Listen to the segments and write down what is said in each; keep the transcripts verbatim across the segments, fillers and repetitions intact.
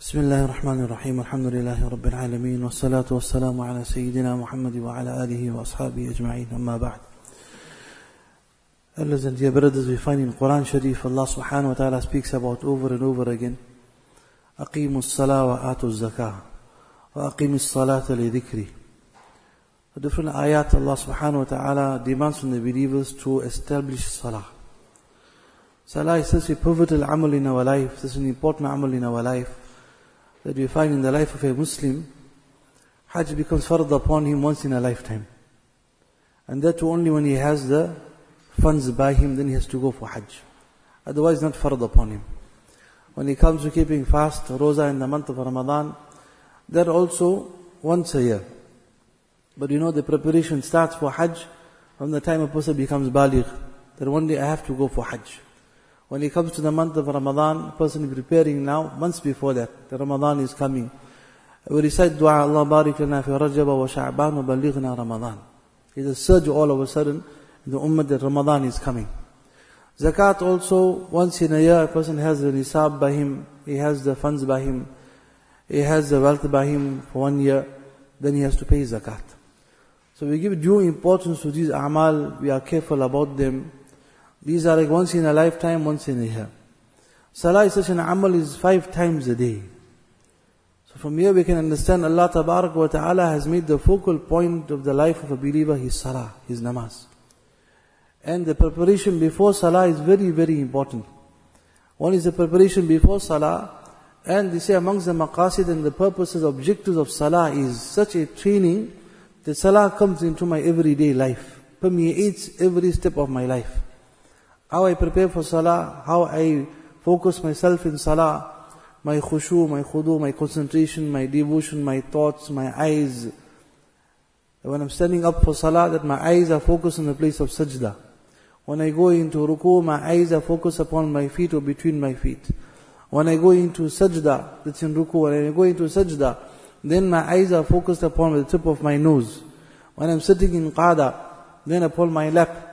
بسم الله الرحمن الرحيم الحمد لله رب العالمين والصلاة والسلام على سيدنا محمد وعلى آله وأصحابه أجمعين أما بعد. Elders and dear brothers, we find in Quran Sharif Allah subhanahu wa ta'ala speaks about over and over again أقيموا الصلاة وآتوا الزكاة وأقيموا الصلاة لذكري. The different ayat Allah subhanahu wa ta'ala demands from the believers to establish salah. Salah is such a pivotal amal in our life, such an important amal in our life, that we find in the life of a Muslim, Hajj becomes fard upon him once in a lifetime. And that too only when he has the funds by him, then he has to go for Hajj. Otherwise not fard upon him. When he comes to keeping fast, Roza in the month of Ramadan, that also once a year. But you know the preparation starts for Hajj from the time a person becomes baligh, that one day I have to go for Hajj. When he comes to the month of Ramadan, a person is preparing now, months before that, the Ramadan is coming. We recite dua, Allah barik lana fi Rajab wa Sha'ban wa balighna Ramadan. There's a surge all of a sudden in the ummah that Ramadan is coming. Zakat also, once in a year, a person has the nisab by him, he has the funds by him, he has the wealth by him for one year, then he has to pay zakat. So we give due importance to these a'mal, we are careful about them. These are like once in a lifetime, once in a year. Salah is such an amal, is five times a day. So from here we can understand Allah Tabarak wa Ta'ala has made the focal point of the life of a believer his salah, his namaz. And the preparation before salah is very, very important. One is the preparation before salah, and they say amongst the maqasid and the purposes, objectives of salah is such a training that salah comes into my everyday life, permeates every step of my life. How I prepare for salah, how I focus myself in salah, my khushu, my khudu, my concentration, my devotion, my thoughts, my eyes. When I'm standing up for salah, that my eyes are focused on the place of sajda. When I go into ruku, my eyes are focused upon my feet or between my feet. When I go into sajda, that's in ruku, when I go into sajda, then my eyes are focused upon the tip of my nose. When I'm sitting in qada, then upon my lap.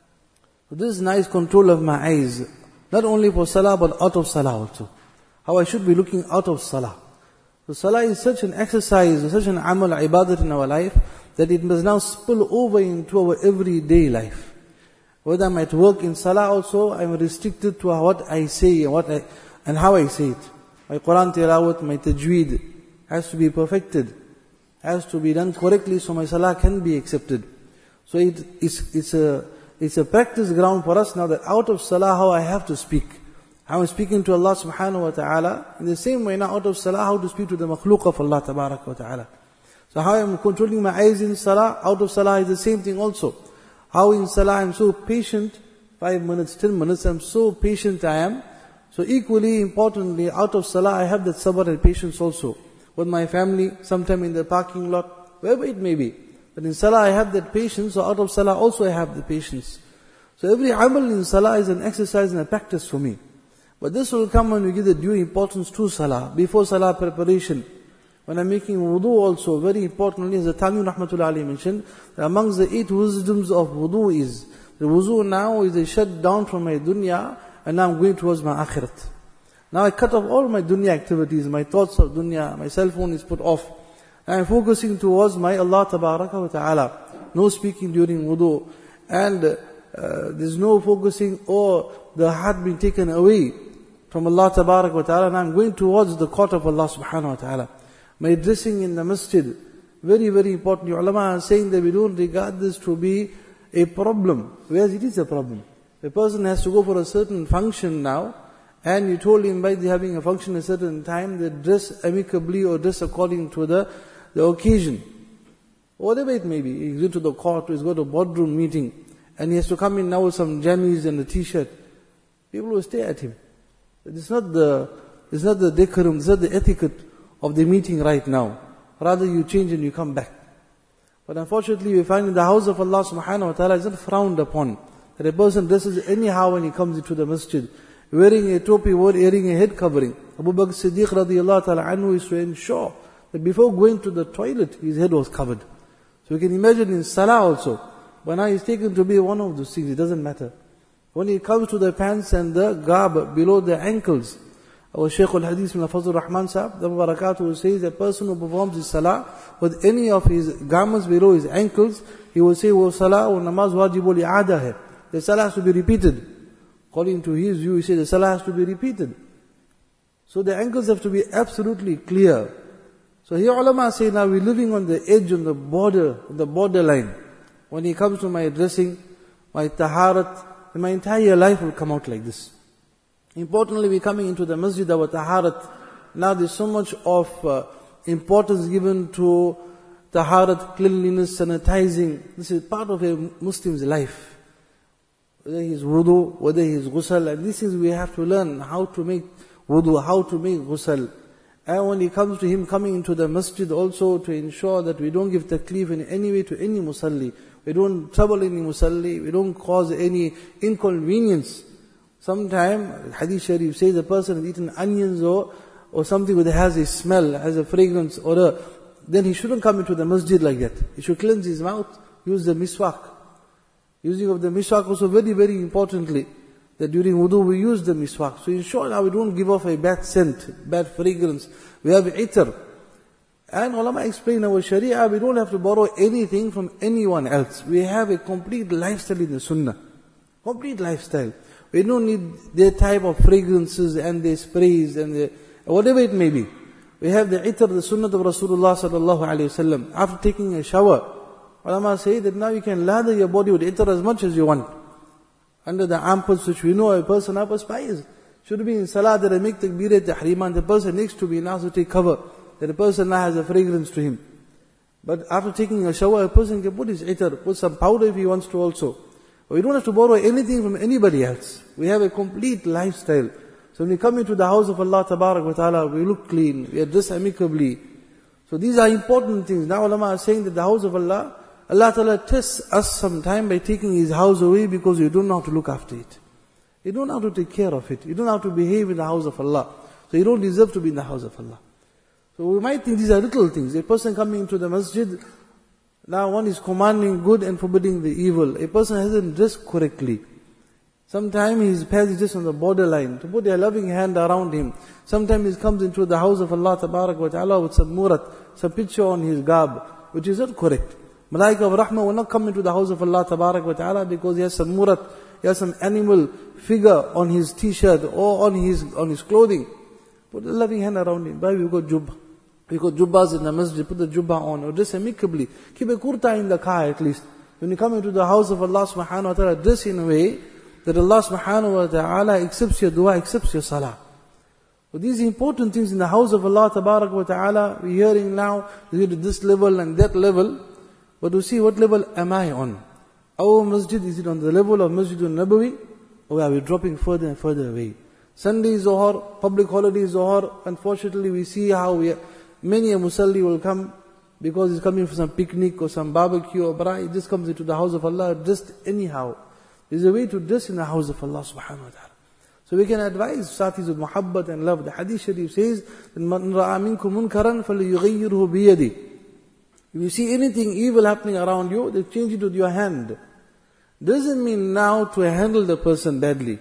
So this is nice control of my eyes, not only for salah but out of salah also. How I should be looking out of salah. So salah is such an exercise, such an amal, ibadat in our life, that it must now spill over into our everyday life. Whether I'm at work in salah also, I'm restricted to what I say and what I, and how I say it. My Quran tilawat, my tajweed has to be perfected, has to be done correctly so my salah can be accepted. So it, it's, it's a It's a practice ground for us now that out of salah how I have to speak. How I'm speaking to Allah subhanahu wa ta'ala. In the same way now out of salah how to speak to the makhluq of Allah tabarak wa ta'ala. So how I'm controlling my eyes in salah, out of salah is the same thing also. How in salah I'm so patient, five minutes, ten minutes, I'm so patient I am. So equally importantly, out of salah I have that sabr and patience also. With my family, sometime in the parking lot, wherever it may be. But in salah I have that patience, so out of salah also I have the patience. So every amal in salah is an exercise and a practice for me. But this will come when we give the due importance to salah. Before salah preparation, when I'm making wudu also, very importantly, as the Tamim Rahmatullah alayhi mentioned, that amongst the eight wisdoms of wudu is, the wudu now is a shut down from my dunya, and now I'm going towards my akhirat. Now I cut off all my dunya activities, my thoughts of dunya, my cell phone is put off. I am focusing towards my Allah Tabaraka wa Ta'ala. No speaking during wudu. And uh, there's no focusing or the heart being taken away from Allah Tabaraka wa Ta'ala. And I'm going towards the court of Allah Subhanahu wa Ta'ala. My dressing in the masjid, very, very important. The ulama are saying that we don't regard this to be a problem. Whereas it is a problem. A person has to go for a certain function now, and you told him by having a function at a certain time, that dress amicably or dress according to the the occasion. Whatever it may be. He's going to the court, he's got a boardroom meeting, and he has to come in now with some jammies and a t-shirt. People will stare at him. It's not the, it's not the decorum, it's not the etiquette of the meeting right now. Rather you change and you come back. But unfortunately we find in the house of Allah subhanahu wa ta'ala is not frowned upon. That a person dresses anyhow when he comes into the masjid. Wearing a topi, wearing a head covering. Abu Bakr Siddiq radiallahu ta'ala anhu is to ensure that before going to the toilet, his head was covered. So we can imagine in salah also, but now he's taken to be one of those things, it doesn't matter. When it comes to the pants and the garb below the ankles, Our Shaykh al-Hadith min Fazl Rahman Sahib, the Barakatuh, says a person who performs his salah with any of his garments below his ankles, he will say, "Wo salah wa namaz wajibul i'ada hai." The salah has to be repeated. According to his view, he says the salah has to be repeated. So the ankles have to be absolutely clear. So here ulama say, now we're living on the edge, on the border, the borderline. When it comes to my dressing, my taharat, my entire life will come out like this. Importantly, we're coming into the masjid, our taharat. Now there's so much of uh, importance given to taharat, cleanliness, sanitizing. This is part of a Muslim's life. Whether he's wudu, whether he's ghusl, and these things we have to learn how to make wudu, how to make ghusl. And when it comes to him coming into the masjid also to ensure that we don't give taklif in any way to any musalli. We don't trouble any musalli, we don't cause any inconvenience. Sometimes, Hadith Sharif says a person has eaten onions or, or something that has a smell, has a fragrance, or a, then he shouldn't come into the masjid like that. He should cleanse his mouth, use the miswak. Using of the miswak also very, very importantly, that during wudu we use the miswak. So ensure now we don't give off a bad scent, bad fragrance. We have itar. And ulama explain our sharia, we don't have to borrow anything from anyone else. We have a complete lifestyle in the sunnah. Complete lifestyle. We don't need their type of fragrances and their sprays and their, whatever it may be. We have the itar, the sunnah of Rasulullah sallallahu alayhi wasallam. After taking a shower, ulama say that now you can lather your body with itar as much as you want. Under the armpits, which we know a person up aspires. Should be in salah that I make takbir tahreema and the person next to me now to take cover. That the person now has a fragrance to him. But after taking a shower, a person can put his itar, put some powder if he wants to also. We don't have to borrow anything from anybody else. We have a complete lifestyle. So when we come into the house of Allah Tabarak wa Ta'ala, we look clean, we address amicably. So these are important things. Now ulama are saying that the house of Allah, Allah Ta'ala tests us sometime by taking His house away because you don't know how to look after it. You don't know how to take care of it. You don't know how to behave in the house of Allah. So you don't deserve to be in the house of Allah. So we might think these are little things. A person coming into the masjid, now one is commanding good and forbidding the evil. A person hasn't dressed correctly. Sometimes his path is just on the borderline. To put a loving hand around him. Sometimes he comes into the house of Allah Tabarak wa Ta'ala with some murat, some picture on his garb, which is not correct. Malaika of Rahmah will not come into the house of Allah Tabarak wa Ta'ala because he has some murat, he has some animal figure on his t-shirt or on his on his clothing. Put a loving hand around him. Why we got jubbah? We got jubbahs in the masjid, put the jubbah on, or dress amicably. Keep a kurta in the car at least. When you come into the house of Allah subhanahu wa ta'ala, dress in a way that Allah subhanahu wa ta'ala accepts your dua, accepts your salah. So these important things in the house of Allah tabarak wa ta'ala, we're hearing now, this level and that level. But to see what level am I on? Our masjid, is it on the level of Masjid al-Nabawi? Or are we dropping further and further away? Sunday Zohar, public holiday Zohar, unfortunately we see how we are, many a musalli will come because he's coming for some picnic or some barbecue or braai. He just comes into the house of Allah dressed anyhow. There's a way to dress in the house of Allah subhanahu wa ta'ala. So we can advise satis with muhabbat and love. The hadith sharif says, مَنْ رَأَى مِنْكُمْ مُنْكَرًا فَلْيُغَيِّرْهُ بِيَدِهِ. If you see anything evil happening around you, then change it with your hand. Doesn't mean now to handle the person badly.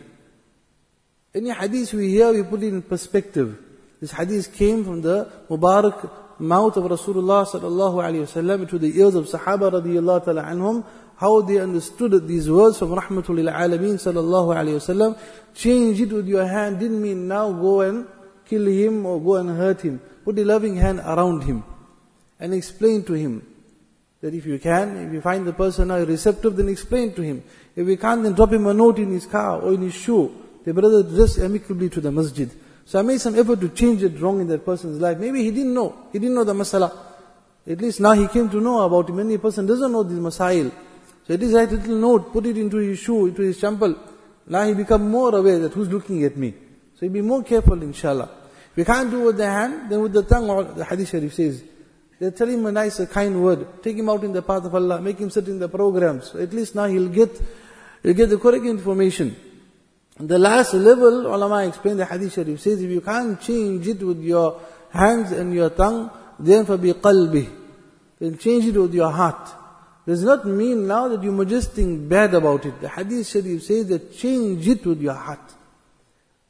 Any hadith we hear, we put it in perspective. This hadith came from the Mubarak mouth of Rasulullah sallallahu alayhi wa sallam to the ears of Sahaba radiyallahu ta'ala anhum, how they understood these words from Rahmatul lil Alameen sallallahu alayhi wa sallam. Change it with your hand didn't mean now go and kill him or go and hurt him. Put a loving hand around him and explain to him that if you can, if you find the person now receptive, then explain to him. If you can't, then drop him a note in his car or in his shoe. The brother dress amicably to the masjid. So I made some effort to change it wrong in that person's life. Maybe he didn't know. He didn't know the masala. At least now he came to know about it. Many person doesn't know this masail. So at least write a little note, put it into his shoe, into his champal. Now he become more aware that who's looking at me. So he be more careful inshallah. If you can't do with the hand, then with the tongue, or the hadith sharif says, they tell him a nice, a kind word. Take him out in the path of Allah. Make him sit in the programs. So at least now he'll get, he'll get the correct information. The last level, ulama explained the hadith sharif says, if you can't change it with your hands and your tongue, then fabi qalbi. Then change it with your heart. Does not mean now that you must just think bad about it. The hadith sharif says that change it with your heart.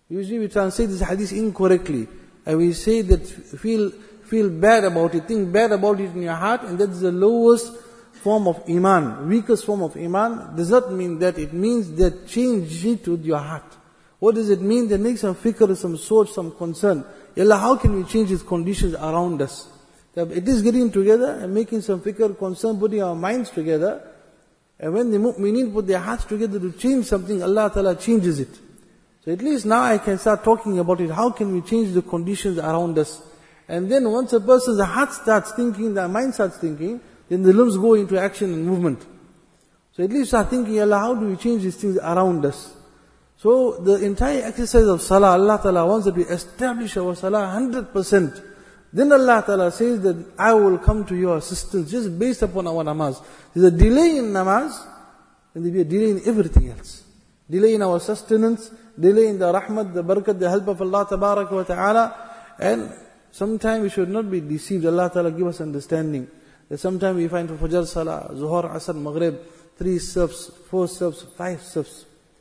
Usually we translate this hadith incorrectly. And we say that feel feel bad about it, think bad about it in your heart, and that's the lowest form of iman, weakest form of iman. Does not mean that. It means that change it with your heart. What does it mean? That make some fikr, some soch, some concern. Allah, how can we change these conditions around us? That it is getting together and making some fikr, concern, putting our minds together. And when the mu'mineen put their hearts together to change something, Allah Ta'ala changes it. So at least now I can start talking about it. How can we change the conditions around us? And then once a person's heart starts thinking, their mind starts thinking, then the limbs go into action and movement. So at least start thinking, Allah, how do we change these things around us? So the entire exercise of salah, Allah Ta'ala wants that we establish our salah one hundred percent. Then Allah Ta'ala says that I will come to your assistance just based upon our namaz. There's a delay in namaz, and there'll be a delay in everything else. Delay in our sustenance, delay in the rahmat, the barakat, the help of Allah Tabaraka wa Ta'ala. And sometimes we should not be deceived. Allah Ta'ala give us understanding. That sometimes we find for Fajr Salah, Zuhur, Asr, Maghrib, three safs, four safs, five safs,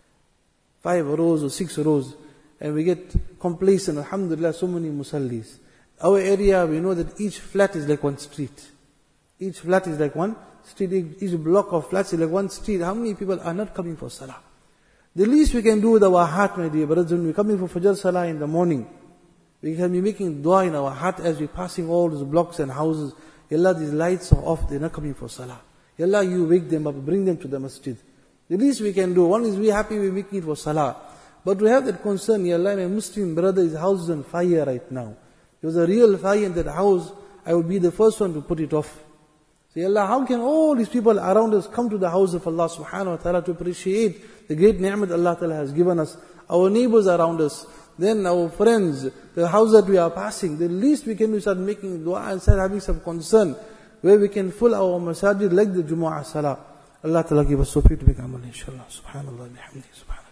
five rows or six rows. And we get complacent, alhamdulillah, so many musallis. Our area, we know that each flat is like one street. Each flat is like one street. Each block of flats is like one street. How many people are not coming for Salah? The least we can do with our heart, my dear brothers, when we're coming for Fajr Salah in the morning, we can be making dua in our heart as we're passing all those blocks and houses. Ya Allah, these lights are off, they're not coming for Salah. Ya Allah, you wake them up, bring them to the masjid. The least we can do, one is we're happy we're making it for Salah. But we have that concern, Ya Allah, my Muslim brother, his house is on fire right now. There was a real fire in that house, I would be the first one to put it off. So Ya Allah, how can all these people around us come to the house of Allah subhanahu wa ta'ala to appreciate the great ni'mat Allah ta'ala has given us? Our neighbors around us, then our friends, the house that we are passing, the least we can do is start making dua and start having some concern where we can fill our masajid like the Jumu'ah Salah. Allah Ta'ala give us tawfiq to make amal inshallah. Subhanallah, bihamdihi, subhanallah.